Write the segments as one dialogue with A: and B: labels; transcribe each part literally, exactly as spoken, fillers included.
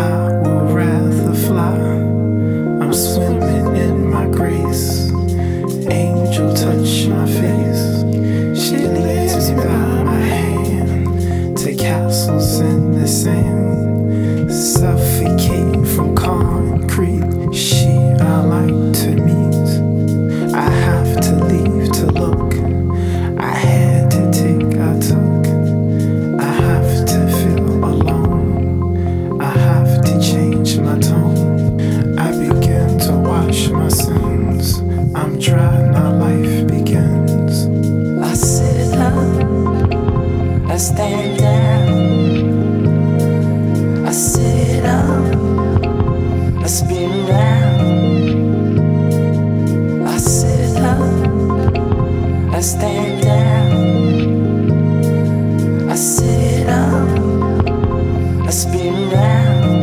A: I will rather fly. I'm swimming in my grace. Angel touch my face. She leads me by my hand to castles in the sand, suffocating from concrete. She I like to meet. I have to leave to look. I had to take, I took. I have to feel alone. I have to change my tone. I begin to wash my sins. I'm dry, now life begins.
B: I sit up, I stand down, I sit up, I spin round. I sit up, I stand down, I sit up, I spin round.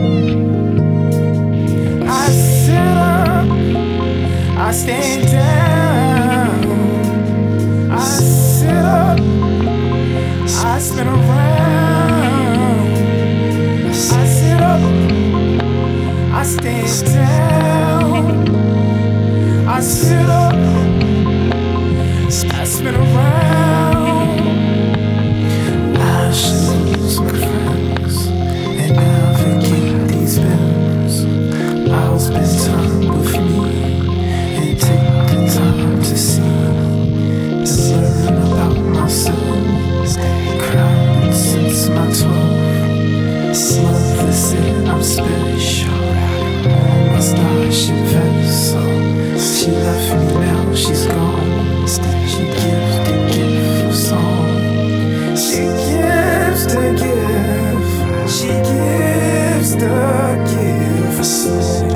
A: I sit up, I stand down, I sit up, I spin around. I sit up, I stand down, I sit up, I spin around. I should lose my friends and navigate these bends. I'll spend time with me and take the time to see, to learn about myself. Crying since my twelve. Love is it, I'm special. On my starship vessel. She left me, now she's gone. She gives the gift of song. She gives the gift. She gives the gift of song.